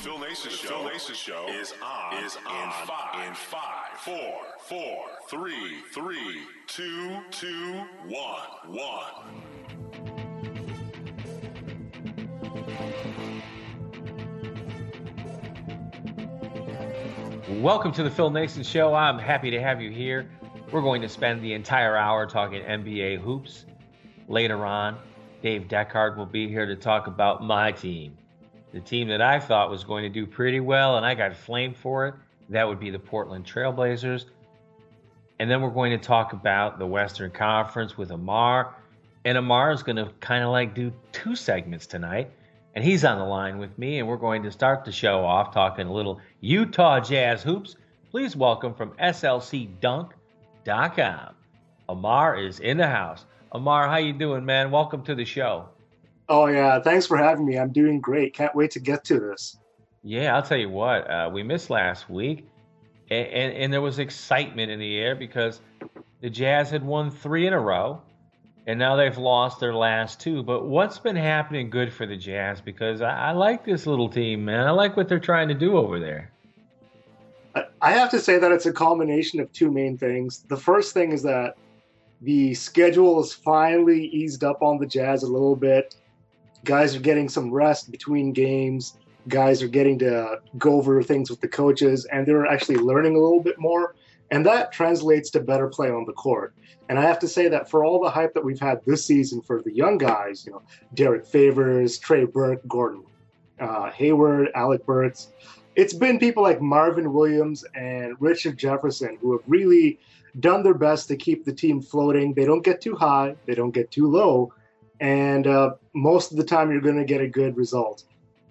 Phil Nason Show is on in five, four, three, two, one. Welcome to the Phil Nason Show. I'm happy to have you here. We're going to spend the entire hour talking NBA hoops. Later on, Dave Deckard will be here to talk about my team. The team that I thought was going to do pretty well, and I got flamed for it. That would be the Portland Trailblazers. And then we're going to talk about the Western Conference with Amar. And Amar is going to kind of like do two segments tonight. And he's on the line with me, and we're going to start the show off talking a little Utah Jazz hoops. Please welcome from slcdunk.com. Amar is in the house. Amar, how you doing, man? Welcome to the show. Oh, yeah. Thanks for having me. I'm doing great. Can't wait to get to this. Yeah, I'll tell you what. We missed last week, and there was excitement in the air because the Jazz had won 3 in a row, and now they've lost their last 2. But what's been happening good for the Jazz? Because I like this little team, man. I like what they're trying to do over there. I have to say that it's a culmination of two main things. The first thing is that the schedule is finally eased up on the Jazz a little bit. Guys are getting some rest between games. Guys are getting to go over things with the coaches, and they're actually learning a little bit more. And that translates to better play on the court. And I have to say that for all the hype that we've had this season for the young guys, Derek Favors, Trey Burke, Gordon Hayward, Alec Burks, it's been people like Marvin Williams and Richard Jefferson who have really done their best to keep the team floating. They don't get too high. They don't get too low. And most of the time, you're going to get a good result.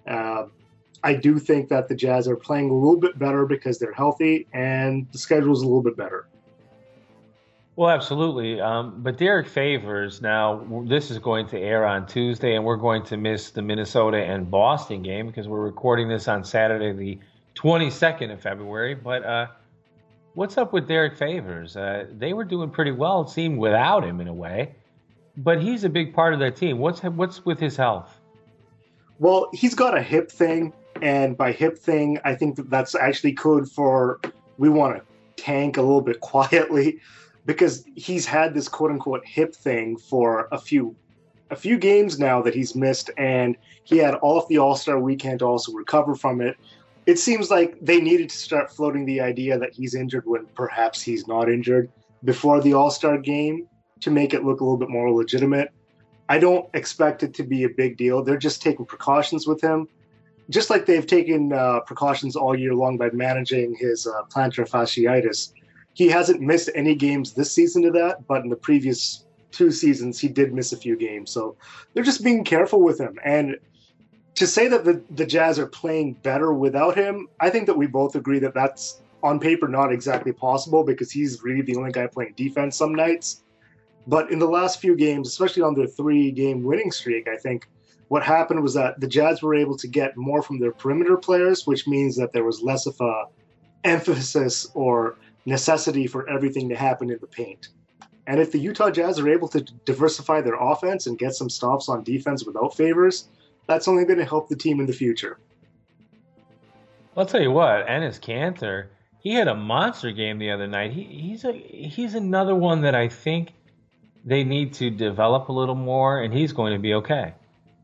I do think that the Jazz are playing a little bit better because they're healthy and the schedule is a little bit better. Well, absolutely. But Derek Favors, now this is going to air on Tuesday, and we're going to miss the Minnesota and Boston game because we're recording this on Saturday, the 22nd of February. But what's up with Derek Favors? They were doing pretty well, it seemed, without him in a way. But he's a big part of that team. What's with his health? Well, he's got a hip thing, and by hip thing, I think that's actually code for we want to tank a little bit quietly, because he's had this quote-unquote hip thing for a few games now that he's missed, and he had all of the All-Star weekend to also recover from it. It seems like they needed to start floating the idea that he's injured when perhaps he's not injured before the All-Star game, to make it look a little bit more legitimate. I don't expect it to be a big deal. They're just taking precautions with him, just like they've taken precautions all year long by managing his plantar fasciitis. He hasn't missed any games this season to that, but in the previous 2 seasons, he did miss a few games. So they're just being careful with him. And to say that the Jazz are playing better without him, I think that we both agree that that's on paper not exactly possible because he's really the only guy playing defense some nights. But in the last few games, especially on their 3-game winning streak, I think what happened was that the Jazz were able to get more from their perimeter players, which means that there was less of a emphasis or necessity for everything to happen in the paint. And if the Utah Jazz are able to diversify their offense and get some stops on defense without Favors, that's only going to help the team in the future. I'll tell you what, Enes Kanter, he had a monster game the other night. He's another one that I think they need to develop a little more, and he's going to be okay.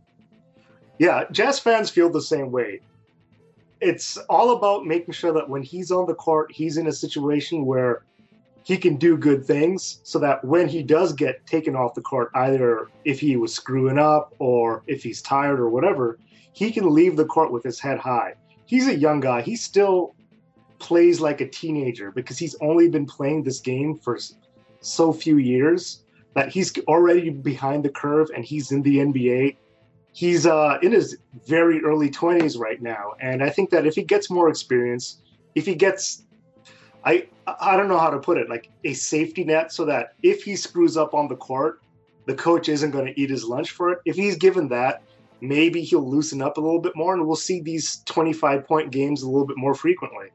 Yeah, Jazz fans feel the same way. It's all about making sure that when he's on the court, he's in a situation where he can do good things so that when he does get taken off the court, either if he was screwing up or if he's tired or whatever, he can leave the court with his head high. He's a young guy. He still plays like a teenager because he's only been playing this game for so few years that he's already behind the curve and he's in the NBA. He's in his very early 20s right now. And I think that if he gets more experience, if he gets, I don't know how to put it, like a safety net so that if he screws up on the court, the coach isn't going to eat his lunch for it. If he's given that, maybe he'll loosen up a little bit more and we'll see these 25-point games a little bit more frequently.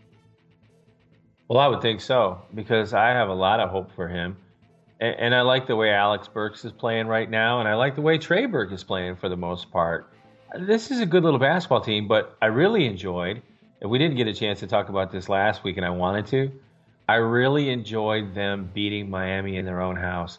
Well, I would think so because I have a lot of hope for him. And I like the way Alex Burks is playing right now, and I like the way Trey Burke is playing for the most part. This is a good little basketball team, but I really enjoyed, and we didn't get a chance to talk about this last week, and I wanted to. I really enjoyed them beating Miami in their own house.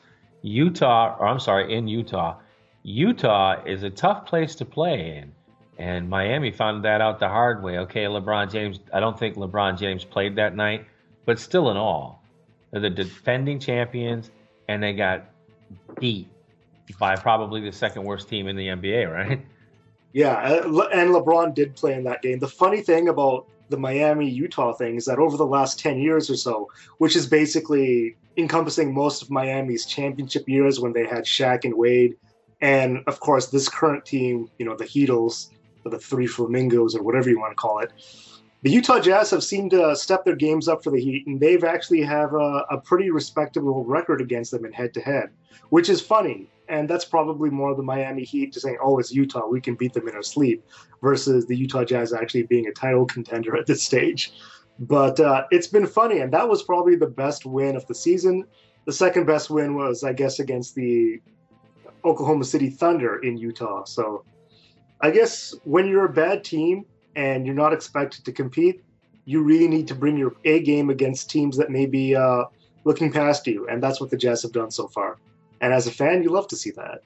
In Utah. Utah is a tough place to play in, and Miami found that out the hard way. Okay, LeBron James, I don't think LeBron James played that night, but still in all, they're the defending champions, and they got beat by probably the second worst team in the NBA, right? Yeah, and LeBron did play in that game. The funny thing about the Miami-Utah thing is that over the last 10 years or so, which is basically encompassing most of Miami's championship years when they had Shaq and Wade, and of course this current team, the Heatles, or the Three Flamingos, or whatever you want to call it, the Utah Jazz have seemed to step their games up for the Heat, and they've actually have a pretty respectable record against them in head-to-head, which is funny. And that's probably more the Miami Heat just saying, oh, it's Utah, we can beat them in our sleep, versus the Utah Jazz actually being a title contender at this stage. But it's been funny, and that was probably the best win of the season. The second best win was, I guess, against the Oklahoma City Thunder in Utah. So I guess when you're a bad team and you're not expected to compete, you really need to bring your A game against teams that may be looking past you, and that's what the Jazz have done so far. And as a fan, you love to see that.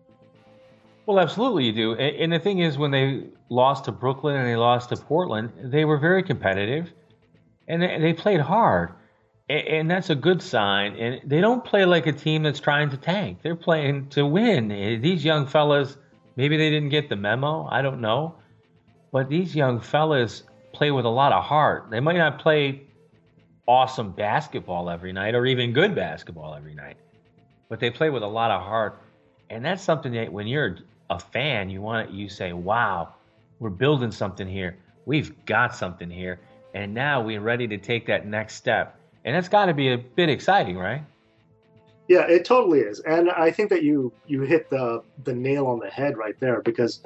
Well, absolutely you do. And the thing is, when they lost to Brooklyn and they lost to Portland, they were very competitive, and they played hard. And that's a good sign. And they don't play like a team that's trying to tank. They're playing to win. These young fellas, maybe they didn't get the memo. I don't know. But these young fellas play with a lot of heart. They might not play awesome basketball every night or even good basketball every night, but they play with a lot of heart. And that's something that when you're a fan, you say, wow, we're building something here. We've got something here. And now we're ready to take that next step. And that's got to be a bit exciting, right? Yeah, it totally is. And I think that you hit the nail on the head right there, because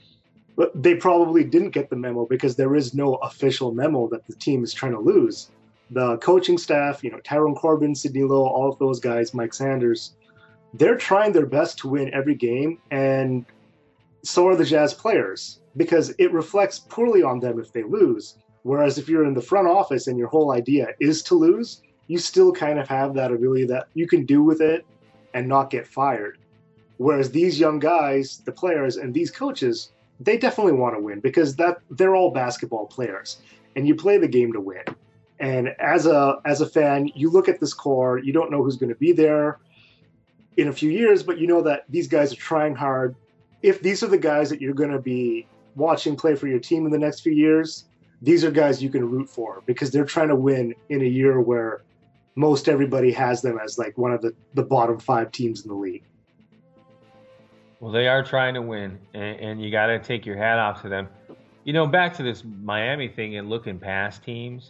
they probably didn't get the memo because there is no official memo that the team is trying to lose. The coaching staff, Tyrone Corbin, Sidney Lowe, all of those guys, Mike Sanders, they're trying their best to win every game, and so are the Jazz players, because it reflects poorly on them if they lose. Whereas if you're in the front office and your whole idea is to lose, you still kind of have that ability that you can do with it and not get fired. Whereas these young guys, the players, and these coaches, they definitely want to win because they're all basketball players, and you play the game to win. And as a fan, you look at this core, you don't know who's going to be there in a few years, but you know that these guys are trying hard. If these are the guys that you're going to be watching play for your team in the next few years, these are guys you can root for because they're trying to win in a year where most everybody has them as like one of the bottom 5 teams in the league. Well, they are trying to win, and you got to take your hat off to them. Back to this Miami thing and looking past teams,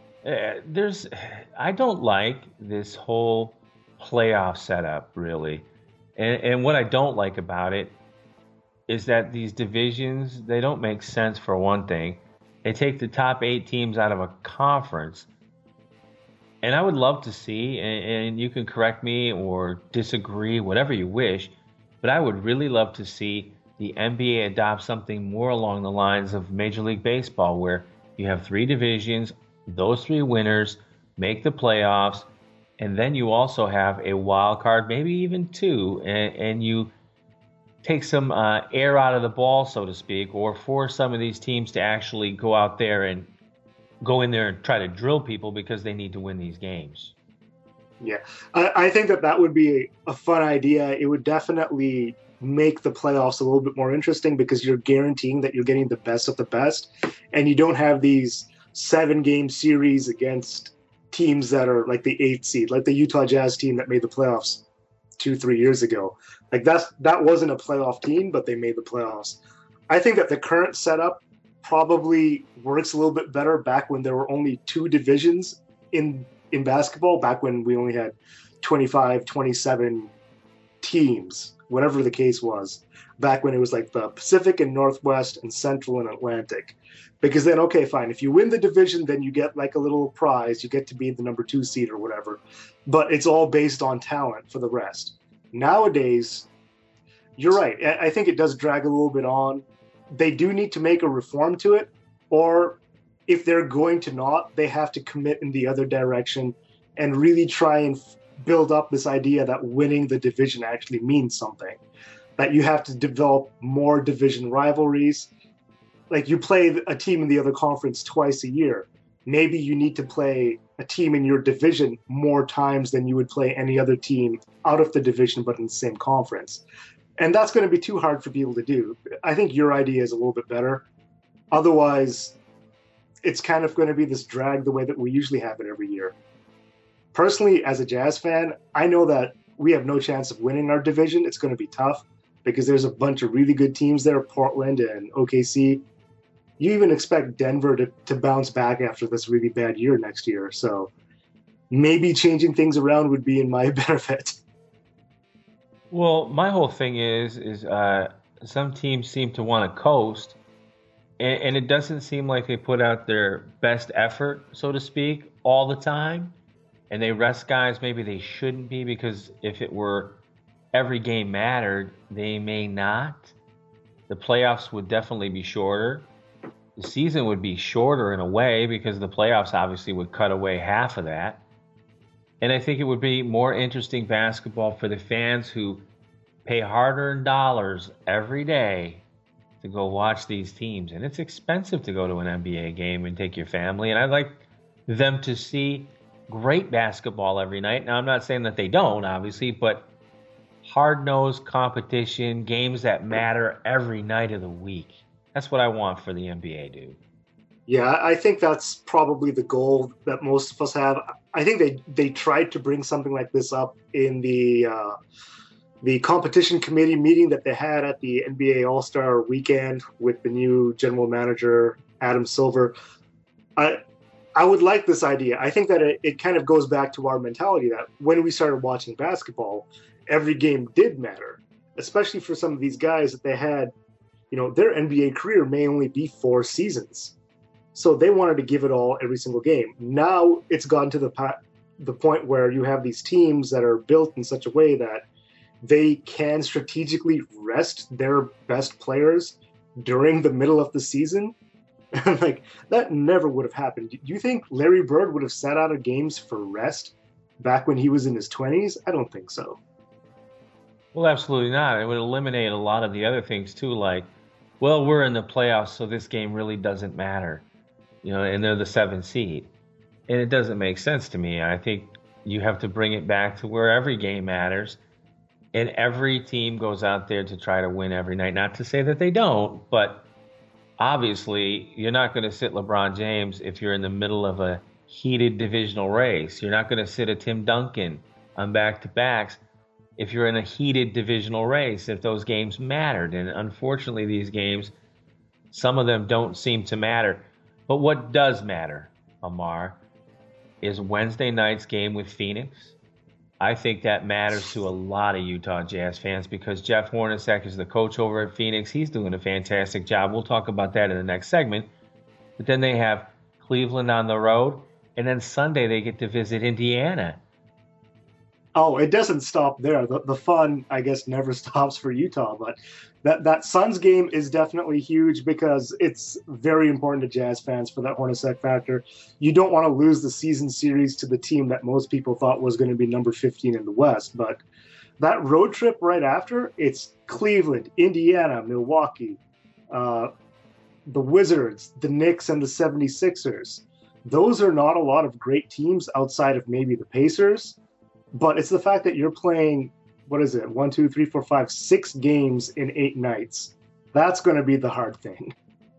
I don't like this whole playoff setup, really. And what I don't like about it is that these divisions, they don't make sense for one thing. They take the top 8 teams out of a conference. And I would love to see, and you can correct me or disagree, whatever you wish, but I would really love to see the NBA adopt something more along the lines of Major League Baseball, where you have 3 divisions, those 3 winners make the playoffs, and then you also have a wild card, maybe even 2, and you take some air out of the ball, so to speak, or force some of these teams to actually go out there and go in there and try to drill people because they need to win these games. Yeah, I think that would be a fun idea. It would definitely make the playoffs a little bit more interesting because you're guaranteeing that you're getting the best of the best, and you don't have these 7-game series against teams that are like the 8th seed, like the Utah Jazz team that made the playoffs 2-3 years ago. Like that wasn't a playoff team, but they made the playoffs. I think that the current setup probably works a little bit better back when there were only 2 divisions in basketball, back when we only had 25, 27 teams, whatever the case was, back when it was like the Pacific and Northwest and Central and Atlantic. Because then, okay, fine, if you win the division, then you get like a little prize. You get to be the number 2 seed or whatever. But it's all based on talent for the rest. Nowadays, you're right. I think it does drag a little bit on. they do need to make a reform to it, or if they're going to not, they have to commit in the other direction and really try and build up this idea that winning the division actually means something. That you have to develop more division rivalries. Like you play a team in the other conference twice a year. Maybe you need to play a team in your division more times than you would play any other team out of the division but in the same conference. And that's going to be too hard for people to do. I think your idea is a little bit better. Otherwise, it's kind of going to be this drag the way that we usually have it every year. Personally, as a Jazz fan, I know that we have no chance of winning our division. It's going to be tough because there's a bunch of really good teams there, Portland and OKC. You even expect Denver to bounce back after this really bad year next year. So maybe changing things around would be in my benefit. Well, my whole thing is some teams seem to want to coast, and it doesn't seem like they put out their best effort, so to speak, all the time. And they rest guys maybe they shouldn't be, because if it were every game mattered, they may not. The playoffs would definitely be shorter. The season would be shorter in a way because the playoffs obviously would cut away half of that. And I think it would be more interesting basketball for the fans who pay hard-earned dollars every day to go watch these teams. And it's expensive to go to an NBA game and take your family. And I'd like them to see great basketball every night. Now, I'm not saying that they don't, obviously, but hard-nosed competition, games that matter every night of the week. That's what I want for the NBA, dude. Yeah, I think that's probably the goal that most of us have. I think they tried to bring something like this up in the competition committee meeting that they had at the NBA All-Star Weekend with the new general manager, Adam Silver. I would like this idea. I think that it kind of goes back to our mentality that when we started watching basketball, every game did matter, especially for some of these guys that they had, their NBA career may only be 4 seasons. So they wanted to give it all every single game. Now it's gotten to the point where you have these teams that are built in such a way that they can strategically rest their best players during the middle of the season. Like, that never would have happened. Do you think Larry Bird would have sat out of games for rest back when he was in his 20s? I don't think so. Well, absolutely not. It would eliminate a lot of the other things too, like, well, we're in the playoffs, so this game really doesn't matter. And they're the 7th seed. And it doesn't make sense to me. I think you have to bring it back to where every game matters, and every team goes out there to try to win every night. Not to say that they don't, but obviously, you're not going to sit LeBron James if you're in the middle of a heated divisional race. You're not going to sit a Tim Duncan on back-to-backs if you're in a heated divisional race, if those games mattered. And unfortunately, these games, some of them don't seem to matter. But what does matter, Amar, is Wednesday night's game with Phoenix. I think that matters to a lot of Utah Jazz fans because Jeff Hornacek is the coach over at Phoenix. He's doing a fantastic job. We'll talk about that in the next segment. But then they have Cleveland on the road, and then Sunday they get to visit Indiana. Oh, it doesn't stop there. The fun, I guess, never stops for Utah. But that Suns game is definitely huge because it's very important to Jazz fans for that Hornacek factor. You don't want to lose the season series to the team that most people thought was going to be number 15 in the West. But that road trip right after, it's Cleveland, Indiana, Milwaukee, the Wizards, the Knicks, and the 76ers. Those are not a lot of great teams outside of maybe the Pacers. But it's the fact that you're playing, 6 games in 8 nights. That's going to be the hard thing.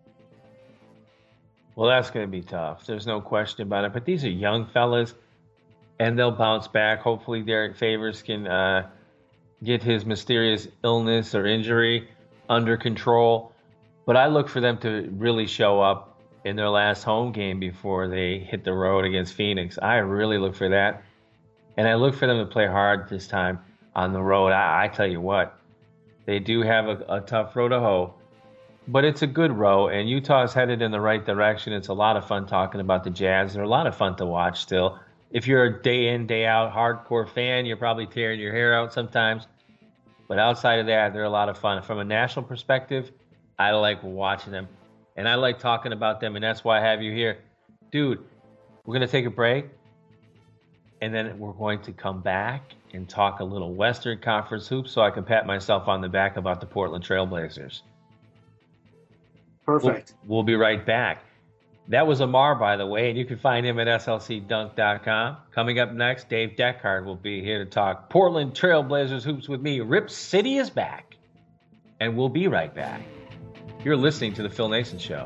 Well, that's going to be tough. There's no question about it. But these are young fellas, and they'll bounce back. Hopefully Derek Favors can get his mysterious illness or injury under control. But I look for them to really show up in their last home game before they hit the road against Phoenix. I really look for that. And I look for them to play hard this time on the road. I tell you what, they do have a tough road to hoe, but it's a good row, and Utah's headed in the right direction. It's a lot of fun talking about the Jazz. They're a lot of fun to watch still. If you're a day in, day out hardcore fan, you're probably tearing your hair out sometimes. But outside of that, they're a lot of fun. From a national perspective, I like watching them, and I like talking about them, and that's why I have you here. Dude, we're going to take a break, and then we're going to come back and talk a little Western Conference hoops so I can pat myself on the back about the Portland Trailblazers. Perfect. We'll be right back. That was Amar, by the way, and you can find him at slcdunk.com. Coming up next, Dave Deckard will be here to talk Portland Trailblazers hoops with me. Rip City is back, and we'll be right back. You're listening to The Phil Nason Show.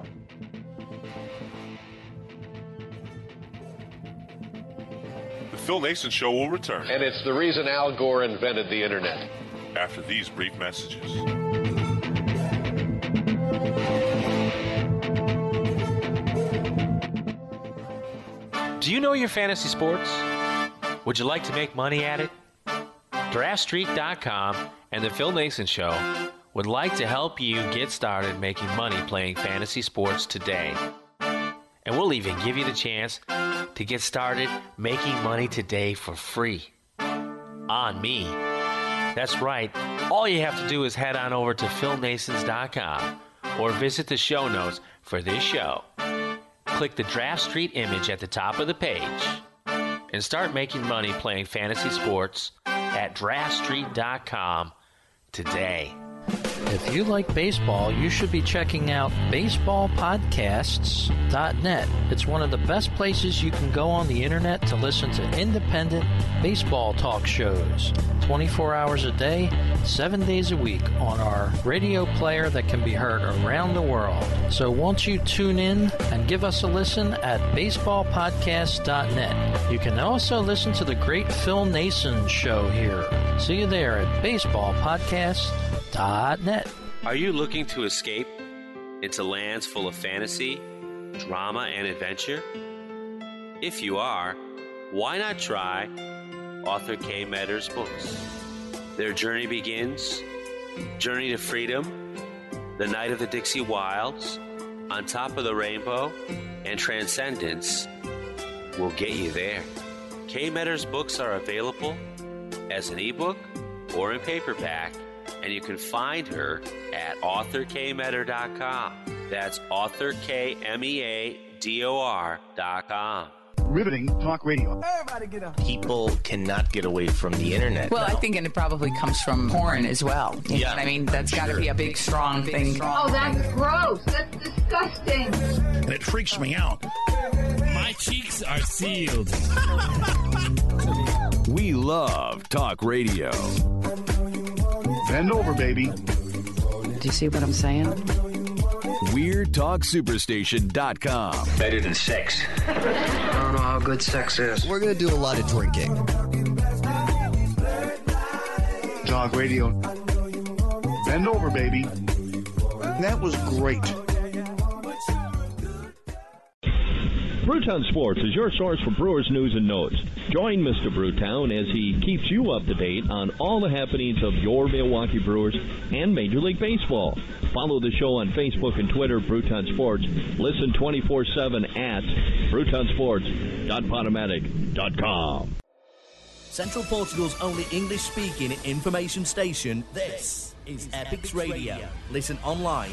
The Phil Nason Show will return. And it's the reason Al Gore invented the internet. After these brief messages. Do you know your fantasy sports? Would you like to make money at it? DraftStreet.com and The Phil Nason Show would like to help you get started making money playing fantasy sports today. And we'll even give you the chance to get started making money today for free. On me. That's right. All you have to do is head on over to PhilNasons.com or visit the show notes for this show. Click the Draft Street image at the top of the page and start making money playing fantasy sports at DraftStreet.com today. If you like baseball, you should be checking out baseballpodcasts.net. It's one of the best places you can go on the internet to listen to independent baseball talk shows. 24 hours a day, 7 days a week on our radio player that can be heard around the world. So won't you tune in and give us a listen at baseballpodcasts.net. You can also listen to the great Phil Nason Show here. See you there at baseballpodcasts.net. Are you looking to escape into lands full of fantasy, drama, and adventure? If you are, why not try author Kay Medder's books? Their journey begins, Journey to Freedom, The Night of the Dixie Wilds, On Top of the Rainbow, and Transcendence will get you there. Kay Medder's books are available as an ebook or in paperback, and you can find her at authorkmedder.com. That's authorkmedor.com. Riveting talk radio. Everybody get up. People cannot get away from the internet. Well, I think it probably comes from porn as well. You know what I mean? That's got to be a big, strong thing. Oh, that's gross. That's disgusting. And it freaks me out. My cheeks are sealed. We love talk radio. Bend over, baby. Do you see what I'm saying? WeirdTalkSuperstation.com. Better than sex. I don't know how good sex is. We're going to do a lot of drinking. Talk radio. Bend over, baby. That was great. Brewtown Sports is your source for Brewers news and notes. Join Mr. Brewtown as he keeps you up to date on all the happenings of your Milwaukee Brewers and Major League Baseball. Follow the show on Facebook and Twitter, Brewtown Sports. Listen 24/7 at BrewtownSports.podomatic.com. Central Portugal's only English-speaking information station. This is Epix Radio. Listen online,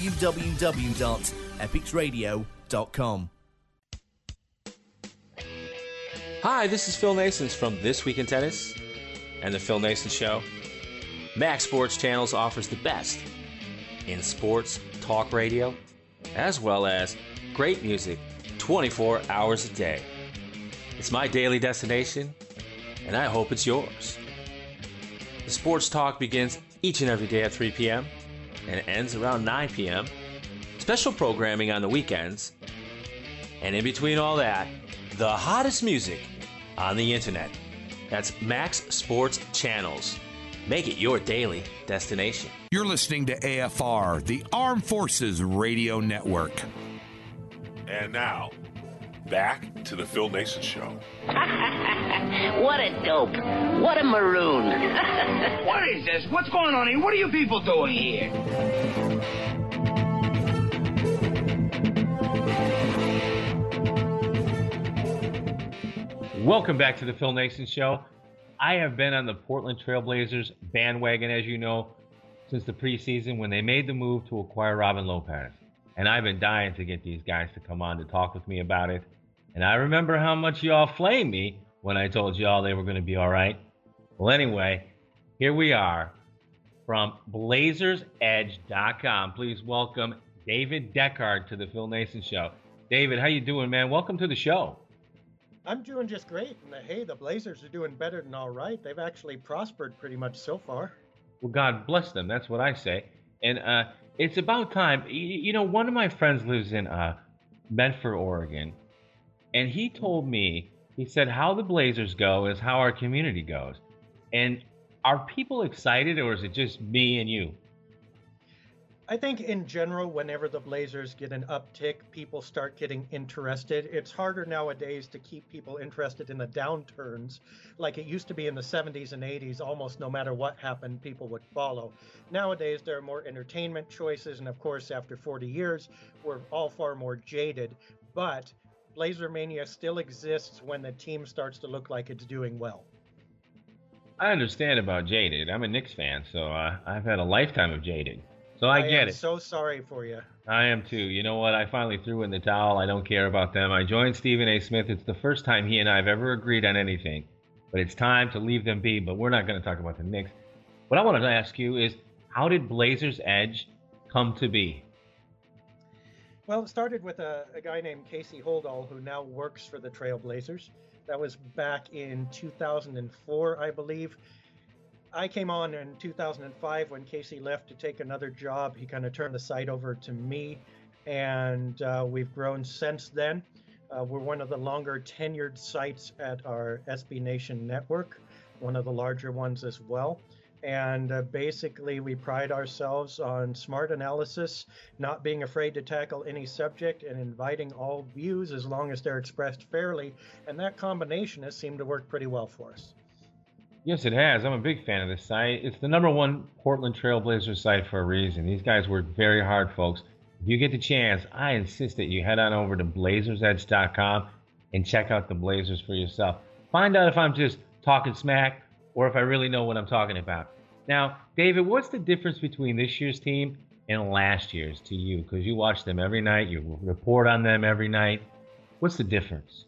www.epixradio.com. Hi, this is Phil Nason from This Week in Tennis and The Phil Nason Show. Max Sports Channels offers the best in sports talk radio, as well as great music 24 hours a day. It's my daily destination, and I hope it's yours. The sports talk begins each and every day at 3 p.m. and ends around 9 p.m. Special programming on the weekends, and in between all that, the hottest music on the internet. That's Max Sports Channels. Make it your daily destination. You're listening to AFR, the Armed Forces Radio Network. And now, back to the Phil Nason Show. What a dope. What a maroon. What is this? What's going on here? What are you people doing here? Welcome back to the Phil Nason Show. I have been on the Portland Trailblazers bandwagon, as you know, since the preseason when they made the move to acquire Robin Lopez. And I've been dying to get these guys to come on to talk with me about it. And I remember how much y'all flamed me when I told y'all they were going to be all right. Well, anyway, here we are from BlazersEdge.com. Please welcome David Deckard to the Phil Nason Show. David, how you doing, man? Welcome to the show. I'm doing just great. And hey, the Blazers are doing better than all right. They've actually prospered pretty much so far. Well, God bless them. That's what I say. And it's about time. You know, one of my friends lives in Medford, Oregon. And he told me, he said, how the Blazers go is how our community goes. And are people excited, or is it just me and you? I think in general, whenever the Blazers get an uptick, people start getting interested. It's harder nowadays to keep people interested in the downturns like it used to be in the 70s and 80s. Almost no matter what happened, people would follow. Nowadays, there are more entertainment choices. And of course, after 40 years, we're all far more jaded. But Blazer Mania still exists when the team starts to look like it's doing well. I understand about jaded. I'm a Knicks fan, so I've had a lifetime of jaded. So I get it. I'm so sorry for you. I am too. You know what? I finally threw in the towel. I don't care about them. I joined Stephen A. Smith. It's the first time he and I have ever agreed on anything. But it's time to leave them be. But we're not going to talk about the Knicks. What I wanted to ask you is, how did Blazers Edge come to be? Well, it started with a guy named Casey Holdall, who now works for the Trail Blazers. That was back in 2004, I believe. I came on in 2005 when Casey left to take another job. He kind of turned the site over to me, and we've grown since then. We're one of the longer tenured sites at our SB Nation network, one of the larger ones as well. And basically, we pride ourselves on smart analysis, not being afraid to tackle any subject, and inviting all views as long as they're expressed fairly. And that combination has seemed to work pretty well for us. Yes, it has. I'm a big fan of this site. It's the #1 Portland Trail Blazers site for a reason. These guys work very hard, folks. If you get the chance, I insist that you head on over to BlazersEdge.com and check out the Blazers for yourself. Find out if I'm just talking smack or if I really know what I'm talking about. Now, David, what's the difference between this year's team and last year's to you? Because you watch them every night. You report on them every night. What's the difference?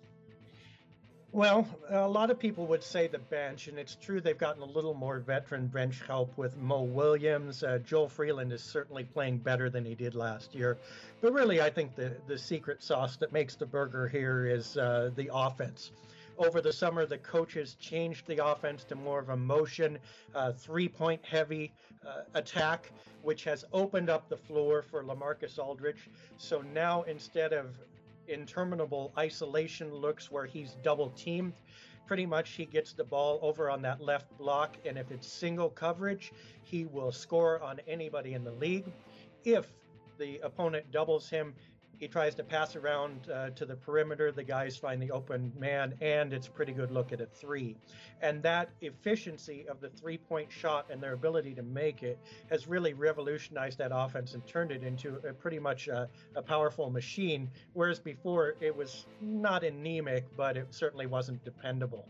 Well, a lot of people would say the bench, and it's true they've gotten a little more veteran bench help with Mo Williams. Joel Freeland is certainly playing better than he did last year. But really, I think the secret sauce that makes the burger here is the offense. Over the summer, the coaches changed the offense to more of a motion, three-point heavy attack, which has opened up the floor for LaMarcus Aldridge. So now instead of interminable isolation looks where he's double teamed, pretty much he gets the ball over on that left block, and if it's single coverage, he will score on anybody in the league. If the opponent doubles him, he tries to pass around to the perimeter. The guys find the open man, and it's a pretty good look at a three. And that efficiency of the three-point shot and their ability to make it has really revolutionized that offense and turned it into pretty much a powerful machine, whereas before it was not anemic, but it certainly wasn't dependable.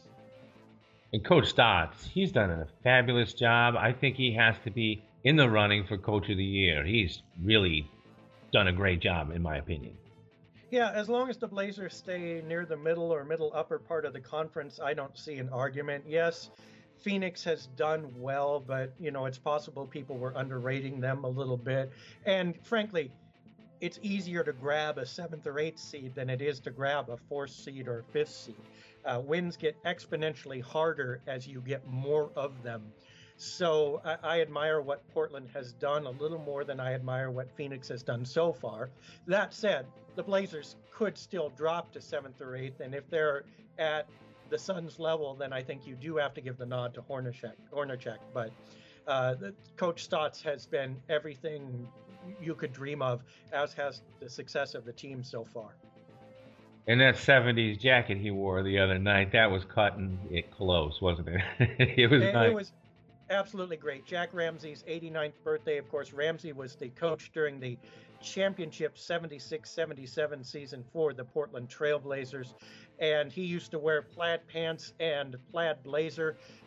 And Coach Stotts, he's done a fabulous job. I think he has to be in the running for Coach of the Year. He's really done a great job, in my opinion. Yeah, as long as the Blazers stay near the middle or middle upper part of the conference, I don't see an argument. Yes, Phoenix has done well, but, you know, it's possible people were underrating them a little bit. And frankly, it's easier to grab a 7th or 8th seed than it is to grab a 4th seed or 5th seed. Wins get exponentially harder as you get more of them. So I admire what Portland has done a little more than I admire what Phoenix has done so far. That said, the Blazers could still drop to 7th or 8th, and if they're at the Suns level, then I think you do have to give the nod to Hornacek. But Coach Stotts has been everything you could dream of, as has the success of the team so far. And that 70s jacket he wore the other night, that was cutting it close, wasn't it? It was nice. It was absolutely great. Jack Ramsey's 89th birthday. Of course, Ramsey was the coach during the championship 76-77 season for the Portland Trail Blazers, and he used to wear plaid pants and plaid blazer.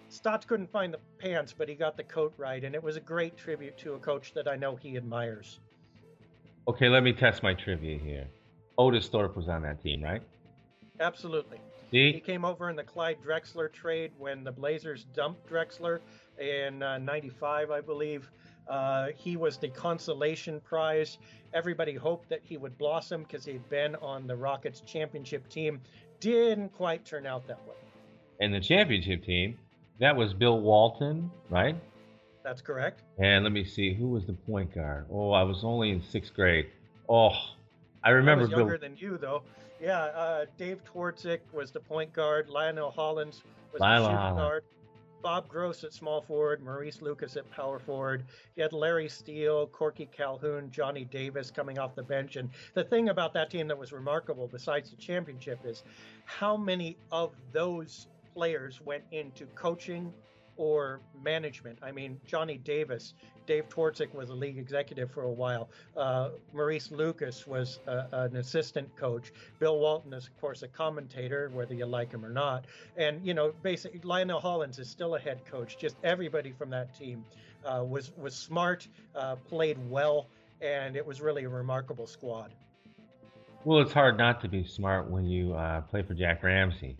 Stotts couldn't find the pants, but he got the coat right, and it was a great tribute to a coach that I know he admires. Okay, let me test my trivia here. Otis Thorpe was on that team, right? Absolutely. See? He came over in the Clyde Drexler trade when the Blazers dumped Drexler in 95, I believe. He was the consolation prize. Everybody hoped that he would blossom because he'd been on the Rockets championship team. Didn't quite turn out that way. And the championship team, that was Bill Walton, right? That's correct. And let me see, who was the point guard? Oh, I was only in 6th grade. Oh, I remember I was younger Bill. than you, though. Yeah, Dave Twardzik was the point guard. Lionel Hollins was the Lionel shooting Hollins. guard. Bob Gross at small forward, Maurice Lucas at power forward. You had Larry Steele, Corky Calhoun, Johnny Davis coming off the bench. And the thing about that team that was remarkable, besides the championship, is how many of those players went into coaching or management. I mean, Johnny Davis, Dave Twardzik was a league executive for a while. Maurice Lucas was an assistant coach. Bill Walton is, of course, a commentator, whether you like him or not. And, you know, basically, Lionel Hollins is still a head coach. Just everybody from that team was smart, played well, and it was really a remarkable squad. Well, it's hard not to be smart when you play for Jack Ramsey.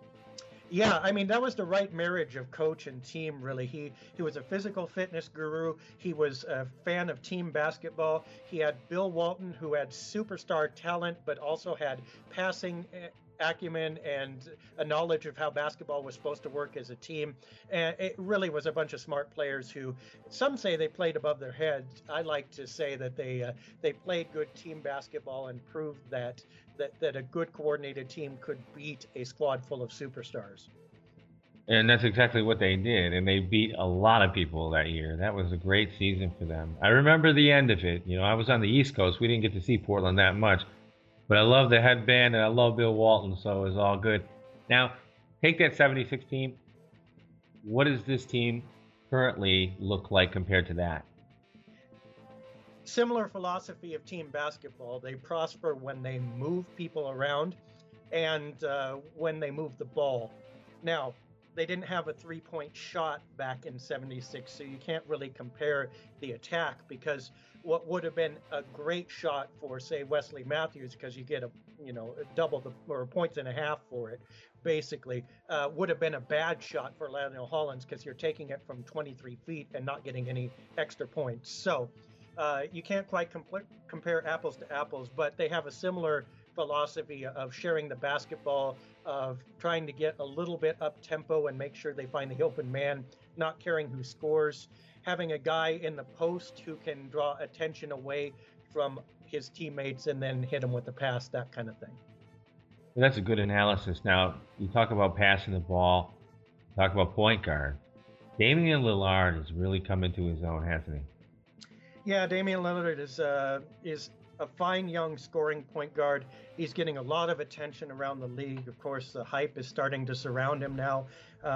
Yeah, I mean, that was the right marriage of coach and team, really. He was a physical fitness guru. He was a fan of team basketball. He had Bill Walton, who had superstar talent, but also had passing acumen and a knowledge of how basketball was supposed to work as a team. And it really was a bunch of smart players who, some say they played above their heads. I like to say that they played good team basketball and proved that a good coordinated team could beat a squad full of superstars. And that's exactly what they did. And they beat a lot of people that year. That was a great season for them. I remember the end of it. You know, I was on the East Coast. We didn't get to see Portland that much. But I love the headband and I love Bill Walton, so it was all good. Now, take that 76 team. What does this team currently look like compared to that? Similar philosophy of team basketball. They prosper when they move people around and when they move the ball. Now, they didn't have a three-point shot back in 76, so you can't really compare the attack, because what would have been a great shot for, say, Wesley Matthews, because you get double or points and a half for it, basically, would have been a bad shot for Lionel Hollins, because you're taking it from 23 feet and not getting any extra points. So you can't quite compare apples to apples, but they have a similar philosophy of sharing the basketball, of trying to get a little bit up tempo and make sure they find the open man, not caring who scores, having a guy in the post who can draw attention away from his teammates and then hit him with the pass, that kind of thing. Well, that's a good analysis. Now, you talk about passing the ball, talk about point guard. Damian Lillard has really come into his own, hasn't he? Yeah, Damian Lillard is a fine young scoring point guard. He's getting a lot of attention around the league. Of course, the hype is starting to surround him now.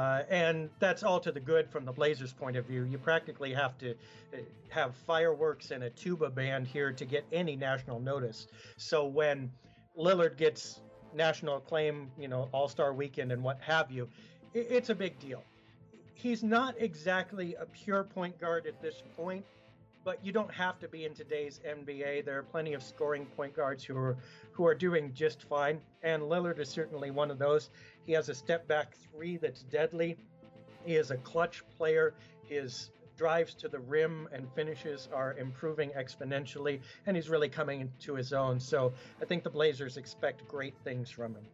And that's all to the good from the Blazers' point of view. You practically have to have fireworks and a tuba band here to get any national notice. So when Lillard gets national acclaim, All-Star Weekend and what have you, it's a big deal. He's not exactly a pure point guard at this point, but you don't have to be in today's NBA. There are plenty of scoring point guards who are doing just fine, and Lillard is certainly one of those. He has a step-back three that's deadly. He is a clutch player. His drives to the rim and finishes are improving exponentially, and he's really coming into his own. So I think the Blazers expect great things from him.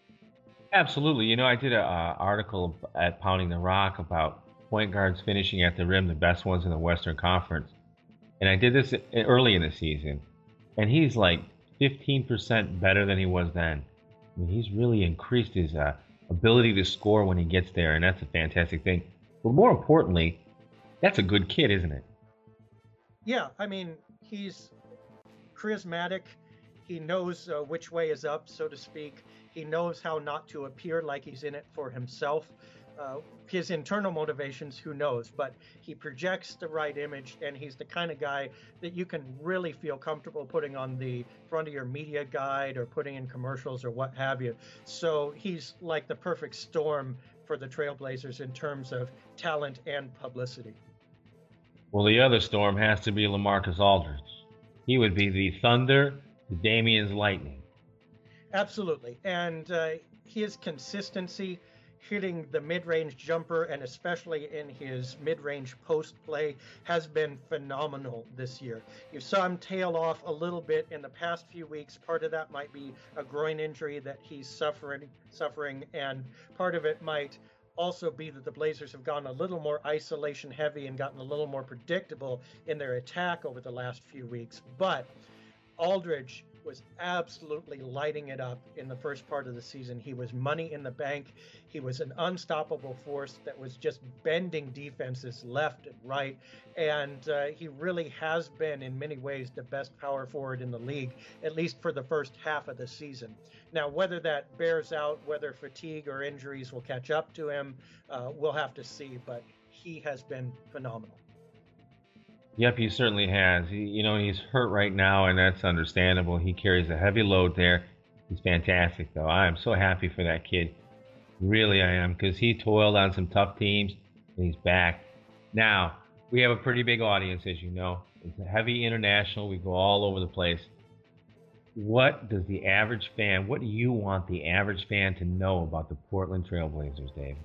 Absolutely. I did an article at Pounding the Rock about point guards finishing at the rim, the best ones in the Western Conference. And I did this early in the season, and he's like 15% better than he was then. I mean, he's really increased his ability to score when he gets there, and that's a fantastic thing. But more importantly, that's a good kid, isn't it? Yeah, I mean, he's charismatic. He knows which way is up, so to speak. He knows how not to appear like he's in it for himself. His internal motivations, who knows, but he projects the right image, and he's the kind of guy that you can really feel comfortable putting on the front of your media guide or putting in commercials or what have you. So he's like the perfect storm for the Trailblazers in terms of talent and publicity. Well, the other storm has to be LaMarcus Aldridge. He would be the thunder to Damian's lightning. Absolutely. And his consistency, hitting the mid-range jumper, and especially in his mid-range post play, has been phenomenal this year. You saw him tail off a little bit in the past few weeks. Part of that might be a groin injury that he's suffering, and part of it might also be that the Blazers have gone a little more isolation heavy and gotten a little more predictable in their attack over the last few weeks. But Aldridge was absolutely lighting it up in the first part of the season. He was money in the bank. He was an unstoppable force that was just bending defenses left and right. And he really has been, in many ways, the best power forward in the league, at least for the first half of the season. Now, whether that bears out, whether fatigue or injuries will catch up to him, we'll have to see. But he has been phenomenal. Yep, he certainly has. He's hurt right now, and that's understandable. He carries a heavy load there. He's fantastic, though. I am so happy for that kid. Really, I am, because he toiled on some tough teams, and he's back. Now, we have a pretty big audience, as you know. It's a heavy international. We go all over the place. What does the average fan, what do you want the average fan to know about the Portland Trailblazers, Dave?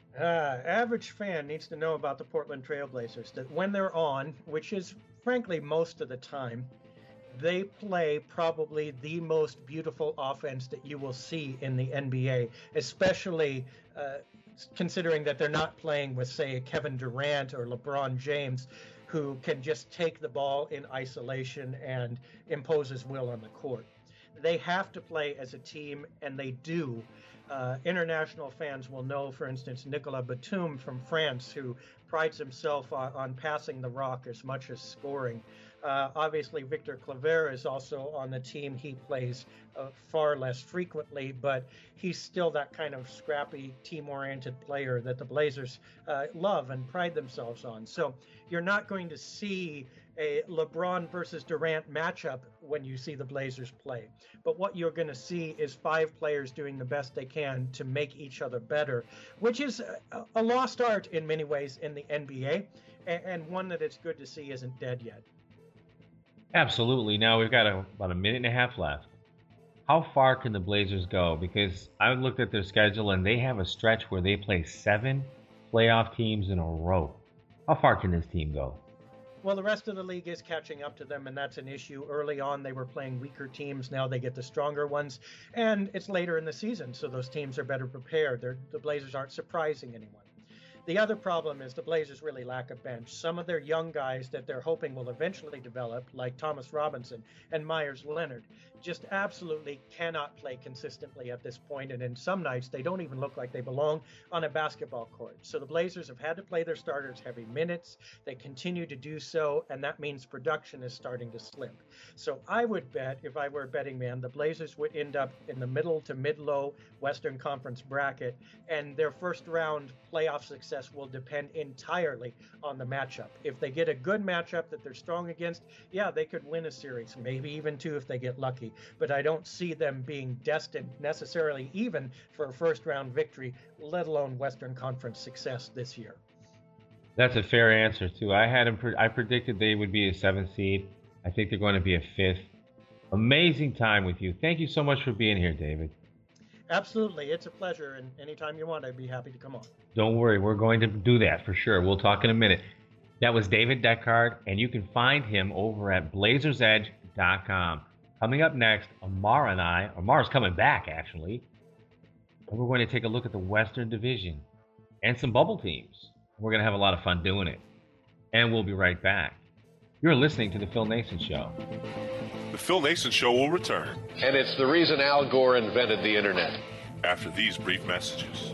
Average fan needs to know about the Portland Trailblazers that when they're on, which is frankly most of the time, they play probably the most beautiful offense that you will see in the NBA, especially considering that they're not playing with, say, Kevin Durant or LeBron James, who can just take the ball in isolation and impose his will on the court. They have to play as a team, and they do. International fans will know, for instance, Nicolas Batum from France, who prides himself on passing the rock as much as scoring. Obviously, Victor Claver is also on the team. He plays far less frequently, but he's still that kind of scrappy, team-oriented player that the Blazers love and pride themselves on. So you're not going to see a LeBron versus Durant matchup when you see the Blazers play. But what you're going to see is 5 players doing the best they can to make each other better, which is a lost art in many ways in the NBA, and one that it's good to see isn't dead yet. Absolutely. Now we've got about a minute and a half left. How far can the Blazers go? Because I looked at their schedule, and they have a stretch where they play 7 playoff teams in a row. How far can this team go? Well, the rest of the league is catching up to them, and that's an issue. Early on, they were playing weaker teams. Now they get the stronger ones, and it's later in the season, so those teams are better prepared. The Blazers aren't surprising anyone. The other problem is the Blazers really lack a bench. Some of their young guys that they're hoping will eventually develop, like Thomas Robinson and Myers Leonard, just absolutely cannot play consistently at this point. And in some nights, they don't even look like they belong on a basketball court. So the Blazers have had to play their starters heavy minutes. They continue to do so, and that means production is starting to slip. So I would bet, if I were a betting man, the Blazers would end up in the middle to mid-low Western Conference bracket, and their first-round playoff success will depend entirely on the matchup. If they get a good matchup that they're strong against, yeah, they could win a series, maybe even 2 if they get lucky. But I don't see them being destined necessarily even for a first-round victory, let alone Western Conference success this year. That's a fair answer, too. I predicted they would be a 7th seed. I think they're going to be a 5th. Amazing time with you. Thank you so much for being here, David. Absolutely. It's a pleasure, and anytime you want, I'd be happy to come on. Don't worry. We're going to do that for sure. We'll talk in a minute. That was David Deckard, and you can find him over at BlazersEdge.com. Coming up next, Amar's coming back, actually. And we're going to take a look at the Western Division and some bubble teams. We're going to have a lot of fun doing it. And we'll be right back. You're listening to The Phil Nason Show. The Phil Nason Show will return. And it's the reason Al Gore invented the Internet. After these brief messages.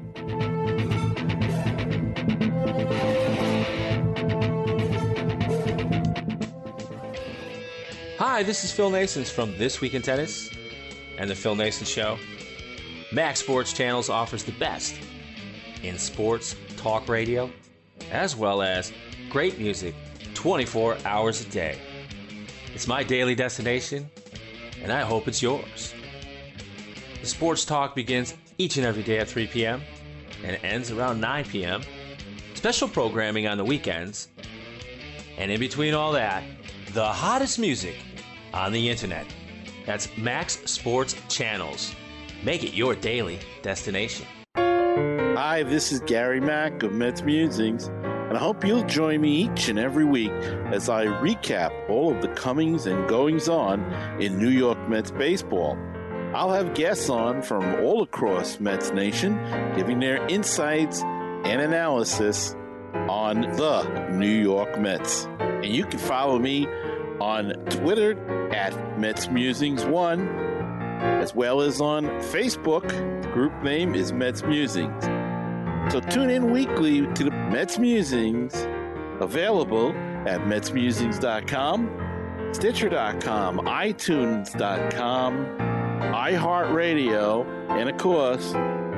Hi, this is Phil Nason from This Week in Tennis and The Phil Nason Show. Max Sports Channels offers the best in sports talk radio, as well as great music 24 hours a day. It's my daily destination, and I hope it's yours. The sports talk begins each and every day at 3 p.m., and it ends around 9 p.m. Special programming on the weekends. And in between all that, the hottest music on the internet. That's Max Sports Channels. Make it your daily destination. Hi, this is Gary Mack of Mets Musings, and I hope you'll join me each and every week as I recap all of the comings and goings-on in New York Mets baseball. I'll have guests on from all across Mets Nation, giving their insights and analysis on the New York Mets. And you can follow me on Twitter at MetsMusings1, as well as on Facebook. The group name is Mets Musings. So tune in weekly to the Mets Musings, available at MetsMusings.com, Stitcher.com, iTunes.com, iHeartRadio, and of course,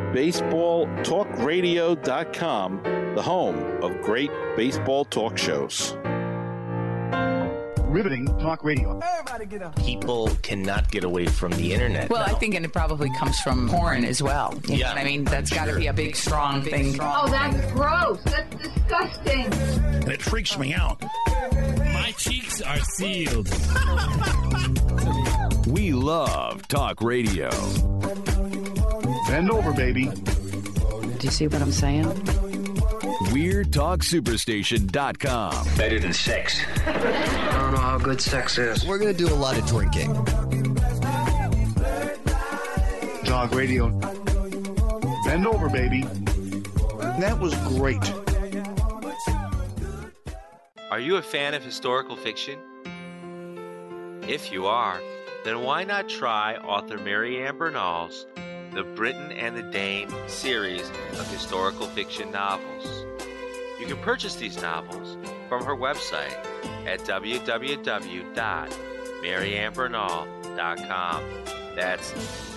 BaseballTalkRadio.com, the home of great baseball talk shows. Riveting talk radio. Everybody get up. People cannot get away from the internet. Well, I think it probably comes from porn as well. You know what I mean? That's got to be a big, strong thing. Oh, that's gross. That's disgusting. And it freaks me out. My cheeks are sealed. We love talk radio. Bend over, baby. Do you see what I'm saying? WeirdTalkSuperstation.com. Better than sex. I don't know how good sex is. We're going to do a lot of drinking. Talk radio. Bend over, baby. That was great. Are you a fan of historical fiction? If you are, then why not try author Mary Ann Bernal's The Briton and the Dane series of historical fiction novels. You can purchase these novels from her website at www.mariannebernal.com. That's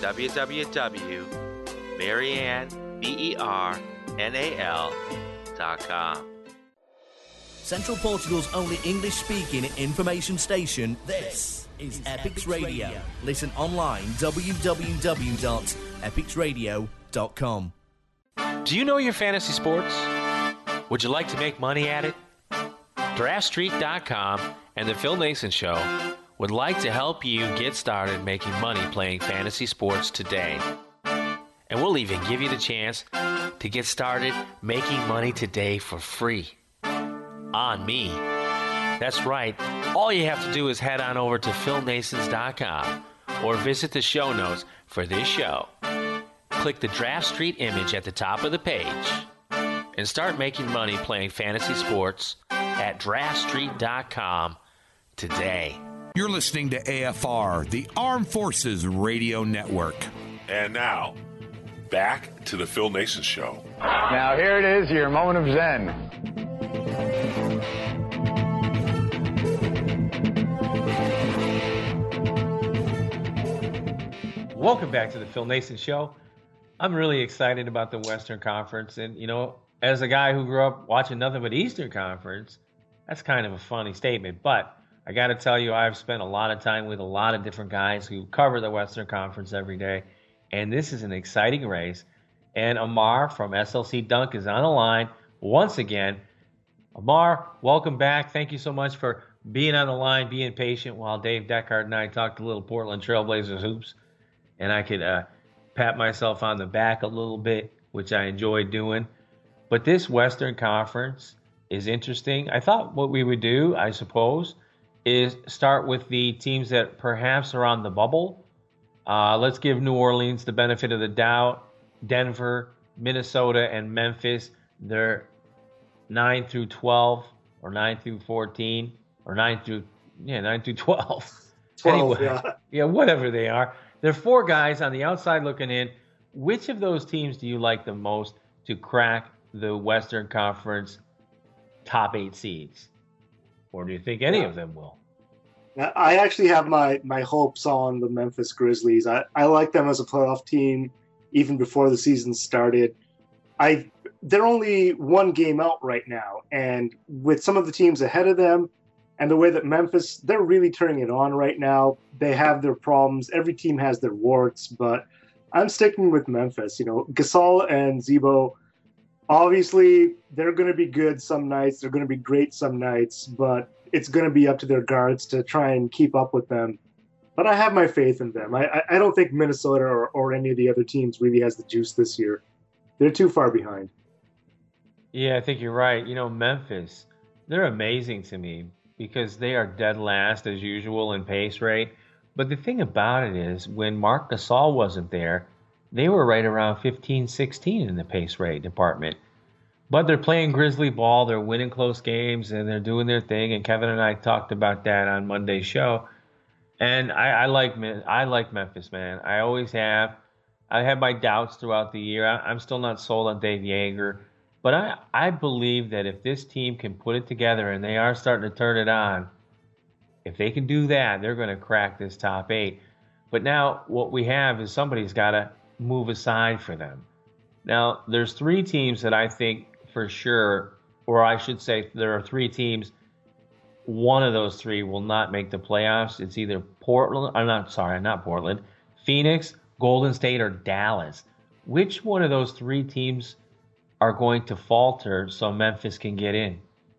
www.mariannebernal.com. Central Portugal's only English-speaking information station. This is Epix Radio. Listen online, www.epixradio.com. Do you know your fantasy sports? Would you like to make money at it? DraftStreet.com and the Phil Nason Show would like to help you get started making money playing fantasy sports today. And we'll even give you the chance to get started making money today for free. On me. That's right. All you have to do is head on over to philnasons.com or visit the show notes for this show. Click the Draft Street image at the top of the page and start making money playing fantasy sports at draftstreet.com today. You're listening to AFR, the Armed Forces Radio Network. And now, back to the Phil Nason Show. Now here it is, your moment of zen. Welcome back to the Phil Nason Show. I'm really excited about the Western Conference. And, you know, as a guy who grew up watching nothing but Eastern Conference, that's kind of a funny statement. But I got to tell you, I've spent a lot of time with a lot of different guys who cover the Western Conference every day. And this is an exciting race. And Amar from SLC Dunk is on the line once again. Amar, welcome back. Thank you so much for being on the line, being patient while Dave Deckard and I talked a little Portland Trailblazers hoops. And I could pat myself on the back a little bit, which I enjoyed doing. But this Western Conference is interesting. I thought what we would do, I suppose, is start with the teams that perhaps are on the bubble. Let's give New Orleans the benefit of the doubt. Denver, Minnesota, and Memphis, they're 9 through 12 or 9 through 14 or 9 through 12. 12, anyway, yeah, whatever they are. There are four guys on the outside looking in. Which of those teams do you like the most to crack the Western Conference top 8 seeds? Or do you think any of them will? I actually have my hopes on the Memphis Grizzlies. I like them as a playoff team even before the season started. They're only one game out right now, and with some of the teams ahead of them and the way that Memphis, they're really turning it on right now. They have their problems. Every team has their warts, but I'm sticking with Memphis. You know, Gasol and Zebo, Obviously, they're going to be good some nights. They're going to be great some nights, but it's going to be up to their guards to try and keep up with them. But I have my faith in them. I don't think Minnesota or any of the other teams really has the juice this year. They're too far behind. Yeah, I think you're right. Memphis, they're amazing to me because they are dead last as usual in pace rate. But the thing about it is when Marc Gasol wasn't there, they were right around 15, 16 in the pace rate department. But they're playing Grizzly ball, they're winning close games, and they're doing their thing. And Kevin and I talked about that on Monday's show. And I like Memphis, man. I always have. I had my doubts throughout the year. I'm still not sold on Dave Joerger. But I believe that if this team can put it together and they are starting to turn it on, if they can do that, they're going to crack this top 8. But now what we have is somebody's got to move aside for them. Now, there's 3 teams that I think for sure, or I should say there are 3 teams, one of those 3 will not make the playoffs. It's either not Portland, Phoenix, Golden State, or Dallas. Which one of those 3 teams are going to falter so Memphis can get in?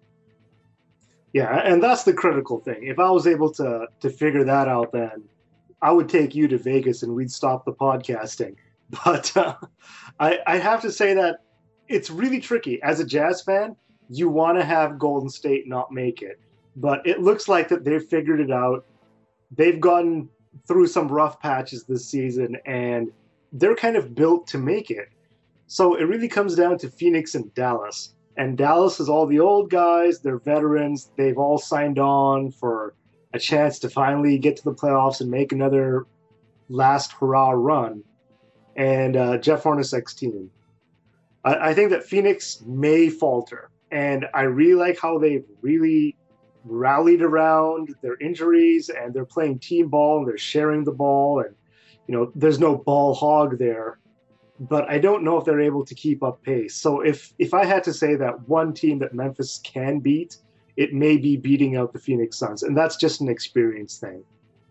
Yeah, and that's the critical thing. If I was able to figure that out, then I would take you to Vegas and we'd stop the podcasting. But I have to say that it's really tricky. As a Jazz fan, you want to have Golden State not make it. But it looks like that they've figured it out. They've gotten through some rough patches this season, and they're kind of built to make it. So it really comes down to Phoenix and Dallas. And Dallas is all the old guys. They're veterans. They've all signed on for a chance to finally get to the playoffs and make another last hurrah run. And Jeff Hornacek's team. I think that Phoenix may falter. And I really like how they've really rallied around their injuries, and they're playing team ball, and they're sharing the ball. And, there's no ball hog there. But I don't know if they're able to keep up pace. So if I had to say that one team that Memphis can beat, it may be beating out the Phoenix Suns. And that's just an experience thing.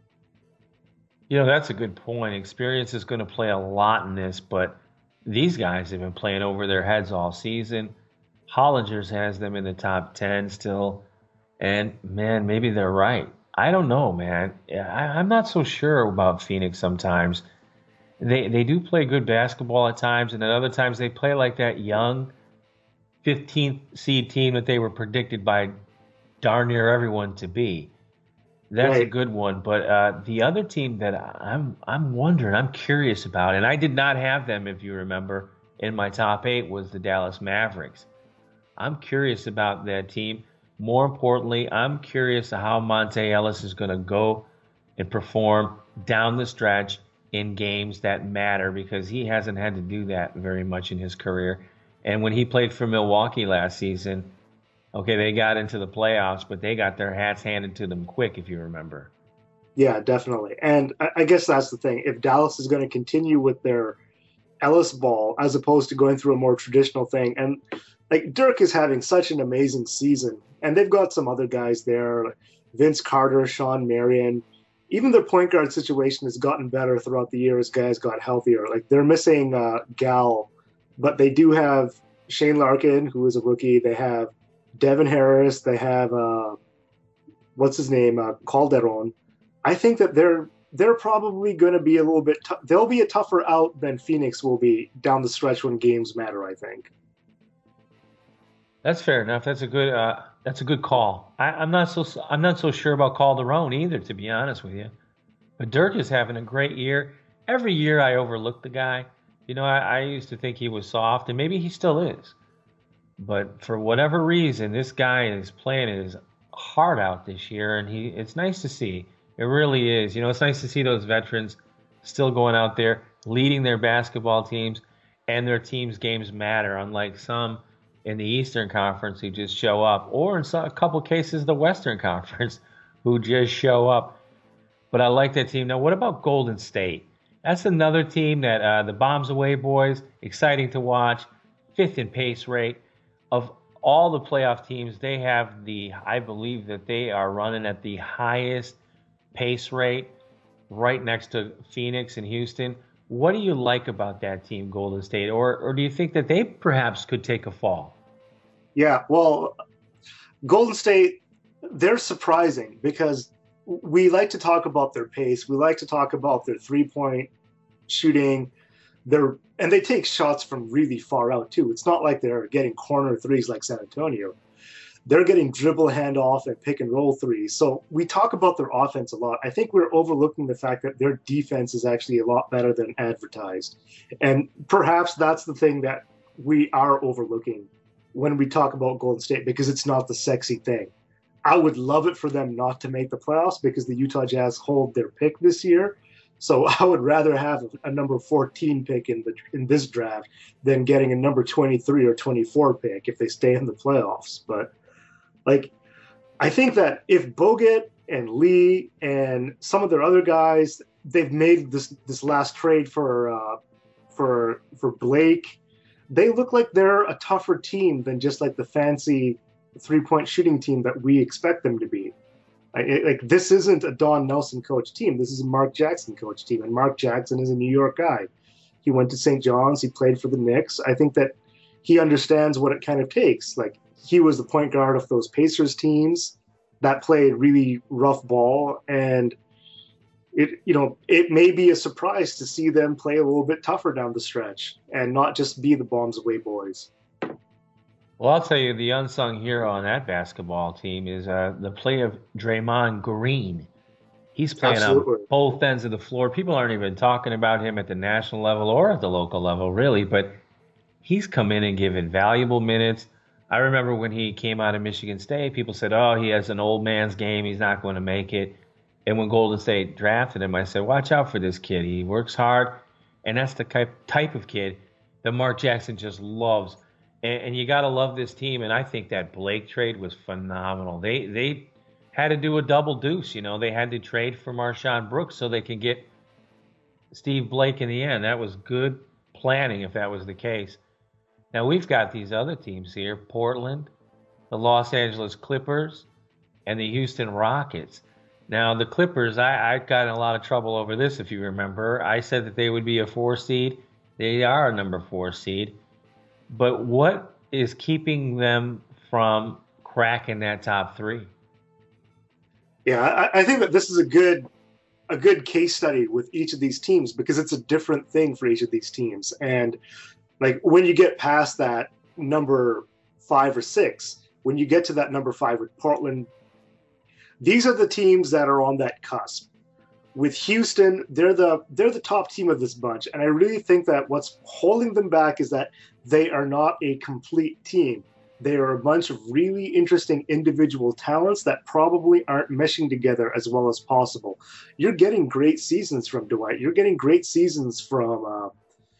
That's a good point. Experience is going to play a lot in this, but these guys have been playing over their heads all season. Hollinger's has them in the top 10 still. And, man, maybe they're right. I don't know, man. I'm not so sure about Phoenix sometimes. They do play good basketball at times, and at other times they play like that young 15th seed team that they were predicted by darn near everyone to be. That's right. A good one. But the other team that I'm wondering, I'm curious about, and I did not have them, if you remember, in my top 8 was the Dallas Mavericks. I'm curious about that team. More importantly, I'm curious how Monte Ellis is going to go and perform down the stretch in games that matter, because he hasn't had to do that very much in his career. And when he played for Milwaukee last season, okay, they got into the playoffs, but they got their hats handed to them quick, if you remember. Yeah, definitely. And I guess that's the thing. If Dallas is going to continue with their Ellis ball as opposed to going through a more traditional thing, and like Dirk is having such an amazing season, and they've got some other guys there, like Vince Carter, Sean Marion. Even their point guard situation has gotten better throughout the year as guys got healthier. Like they're missing Gal, but they do have Shane Larkin, who is a rookie. They have Devin Harris. They have what's his name, Calderon. I think that they're probably going to be a little bit. They'll be a tougher out than Phoenix will be down the stretch when games matter, I think. That's fair enough. That's a good call. I'm not so sure about Calderon either, to be honest with you. But Dirk is having a great year. Every year I overlook the guy. I used to think he was soft, and maybe he still is. But for whatever reason, this guy is playing his heart out this year, and it's nice to see. It really is. It's nice to see those veterans still going out there, leading their basketball teams, and their teams' games matter, unlike some in the Eastern Conference who just show up, or in a couple cases the Western Conference who just show up. But I like that team. Now, what about Golden State? That's another team that the Bombs Away boys, exciting to watch, 5th in pace rate. Of all the playoff teams, they have I believe that they are running at the highest pace rate, right next to Phoenix and Houston. What do you like about that team, Golden State? Or do you think that they perhaps could take a fall? Yeah, well, Golden State, they're surprising because we like to talk about their pace. We like to talk about their three-point shooting. And they take shots from really far out, too. It's not like they're getting corner threes like San Antonio. They're getting dribble handoff and pick and roll threes. So we talk about their offense a lot. I think we're overlooking the fact that their defense is actually a lot better than advertised. And perhaps that's the thing that we are overlooking when we talk about Golden State, because it's not the sexy thing. I would love it for them not to make the playoffs because the Utah Jazz hold their pick this year. So I would rather have a number 14 pick in this draft than getting a number 23 or 24 pick if they stay in the playoffs. But I think that if Bogut and Lee and some of their other guys, they've made this last trade for Blake, they look like they're a tougher team than just like the fancy three-point shooting team that we expect them to be. This isn't a Don Nelson coach team. This is a Mark Jackson coach team, and Mark Jackson is a New York guy. He went to St. John's. He played for the Knicks. I think that he understands what it kind of takes. He was the point guard of those Pacers teams that played really rough ball, and it may be a surprise to see them play a little bit tougher down the stretch and not just be the bombs away boys. Well, I'll tell you, the unsung hero on that basketball team is the play of Draymond Green. He's playing on both ends of the floor. People aren't even talking about him at the national level or at the local level, really, but he's come in and given valuable minutes. I remember when he came out of Michigan State, people said, oh, he has an old man's game. He's not going to make it. And when Golden State drafted him, I said, watch out for this kid. He works hard, and that's the type of kid that Mark Jackson just loves. And you got to love this team, and I think that Blake trade was phenomenal. They had to do a double deuce. They had to trade for Marshawn Brooks so they can get Steve Blake in the end. That was good planning if that was the case. Now, we've got these other teams here, Portland, the Los Angeles Clippers, and the Houston Rockets. Now, the Clippers, I got in a lot of trouble over this, if you remember. I said that they would be a 4 seed. They are a number 4 seed. But what is keeping them from cracking that top 3? Yeah, I think that this is a good case study with each of these teams because it's a different thing for each of these teams. And when you get past that number 5 or 6, when you get to that number 5 with Portland, these are the teams that are on that cusp. With Houston, they're the top team of this bunch, and I really think that what's holding them back is that they are not a complete team. They are a bunch of really interesting individual talents that probably aren't meshing together as well as possible. You're getting great seasons from Dwight. You're getting great seasons from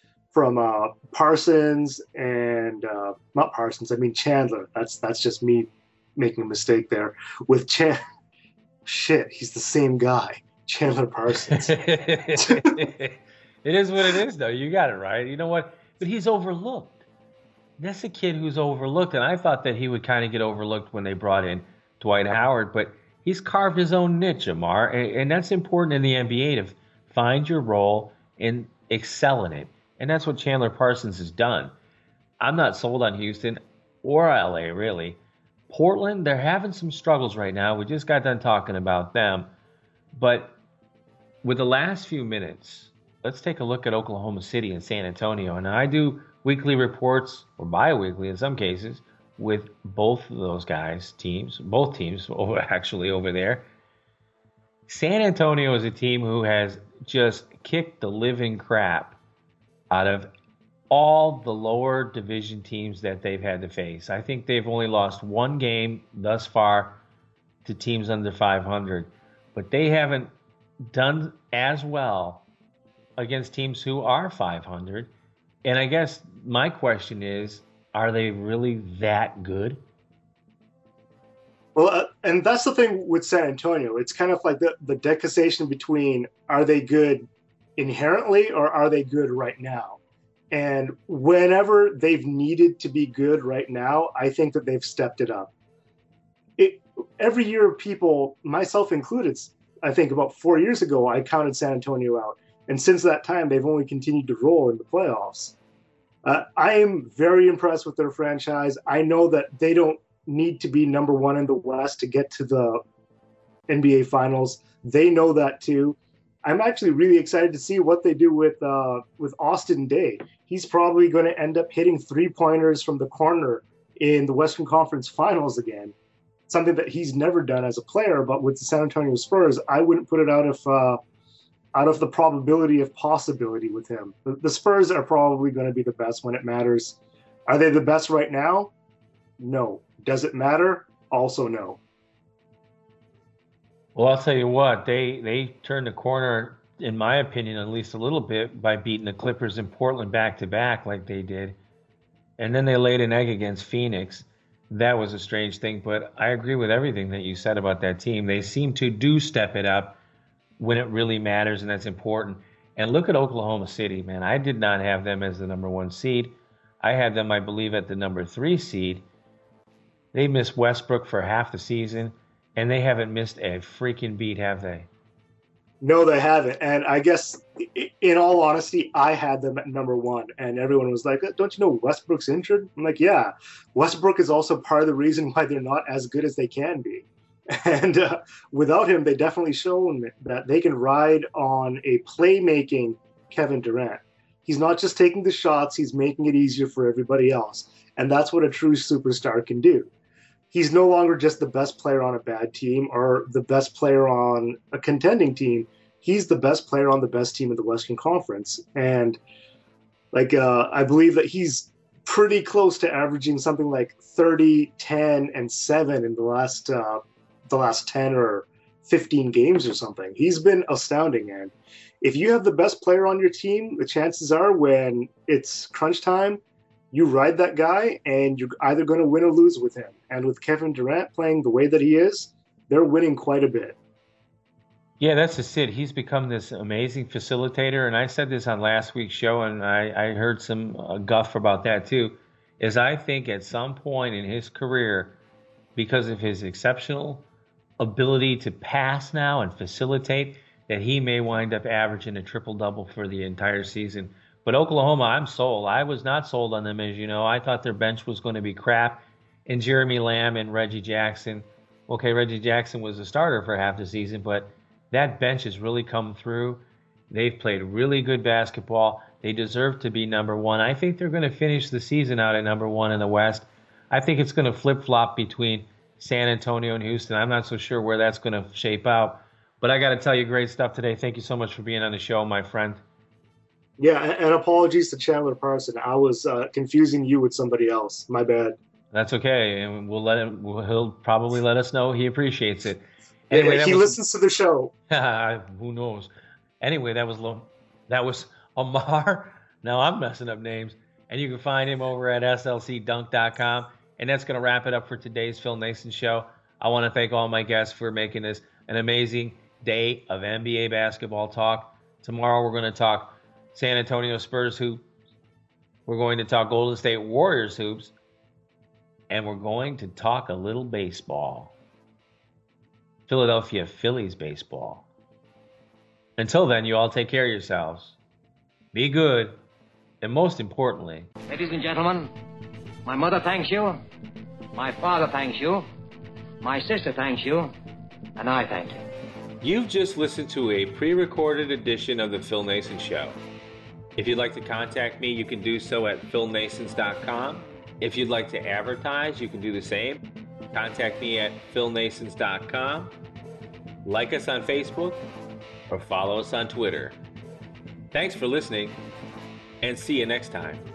Parsons and not Parsons. I mean Chandler. That's just me making a mistake there. With shit, he's the same guy. Chandler Parsons. It is what it is, though. You got it right. You know what? But he's overlooked. That's a kid who's overlooked, and I thought that he would kind of get overlooked when they brought in Dwight Howard, but he's carved his own niche, Amar, and that's important in the NBA to find your role and excel in it, and that's what Chandler Parsons has done. I'm not sold on Houston or LA, really. Portland, they're having some struggles right now. We just got done talking about them, but with the last few minutes, let's take a look at Oklahoma City and San Antonio. And I do weekly reports, or bi-weekly in some cases, with both of those guys' teams, both teams actually over there. San Antonio is a team who has just kicked the living crap out of all the lower division teams that they've had to face. I think they've only lost one game thus far to teams under 500, but they haven't done as well against teams who are 500. And I guess my question is, are they really that good? Well, and that's the thing with San Antonio. It's kind of like the decussation between are they good inherently or are they good right now? And whenever they've needed to be good right now, I think that they've stepped it up. Every year, people, myself included, I think about 4 years ago, I counted San Antonio out And since that time, they've only continued to roll in the playoffs. I am very impressed with their franchise. I know that they don't need to be number one in the West to get to the NBA Finals. They know that too. I'm actually really excited to see what they do with Austin Day. He's probably going to end up hitting 3-pointers from the corner in the Western Conference Finals again, something that he's never done as a player. But with the San Antonio Spurs, I wouldn't put it out of the probability of possibility with him. The Spurs are probably going to be the best when it matters. Are they the best right now? No. Does it matter? Also no. Well, I'll tell you what, they turned the corner, in my opinion, at least a little bit, by beating the Clippers in Portland back-to-back like they did. And then they laid an egg against Phoenix. That was a strange thing, but I agree with everything that you said about that team. They seem to do step it up when it really matters, and that's important. And look at Oklahoma City, man. I did not have them as the number 1 seed. I had them, I believe, at the number 3 seed. They missed Westbrook for half the season, and they haven't missed a freaking beat, have they? No, they haven't. And I guess, in all honesty, I had them at number 1. And everyone was like, don't you know Westbrook's injured? I'm like, yeah. Westbrook is also part of the reason why they're not as good as they can be. And without him, they definitely shown that they can ride on a playmaking Kevin Durant. He's not just taking the shots, he's making it easier for everybody else. And that's what a true superstar can do. He's no longer just the best player on a bad team or the best player on a contending team. He's the best player on the best team in the Western Conference. And I believe that he's pretty close to averaging something like 30, 10, and 7 in the last 10 or 15 games or something. He's been astounding. And if you have the best player on your team, the chances are when it's crunch time, you ride that guy, and you're either going to win or lose with him. And with Kevin Durant playing the way that he is, they're winning quite a bit. Yeah, that's just it. He's become this amazing facilitator, and I said this on last week's show, and I heard some guff about that too, is I think at some point in his career, because of his exceptional ability to pass now and facilitate, that he may wind up averaging a triple-double for the entire season. But Oklahoma, I'm sold. I was not sold on them, as you know. I thought their bench was going to be crap. And Jeremy Lamb and Reggie Jackson. Okay, Reggie Jackson was a starter for half the season, but that bench has really come through. They've played really good basketball. They deserve to be number 1. I think they're going to finish the season out at number 1 in the West. I think it's going to flip-flop between San Antonio and Houston. I'm not so sure where that's going to shape out. But I got to tell you, great stuff today. Thank you so much for being on the show, my friend. Yeah, and apologies to Chandler Parson. I was confusing you with somebody else. My bad. That's okay, and we'll let him. He'll probably let us know he appreciates it. Anyway, he listens to the show. Who knows? Anyway, that was Amar. Now I'm messing up names, and you can find him over at slcdunk.com. And that's going to wrap it up for today's Phil Nason show. I want to thank all my guests for making this an amazing day of NBA basketball talk. Tomorrow we're going to talk San Antonio Spurs hoops. We're going to talk Golden State Warriors hoops. And we're going to talk a little baseball. Philadelphia Phillies baseball. Until then, you all take care of yourselves. Be good. And most importantly, ladies and gentlemen, my mother thanks you. My father thanks you. My sister thanks you. And I thank you. You've just listened to a pre-recorded edition of the Phil Nason Show. If you'd like to contact me, you can do so at philnasons.com. If you'd like to advertise, you can do the same. Contact me at philnasons.com. Like us on Facebook or follow us on Twitter. Thanks for listening, and see you next time.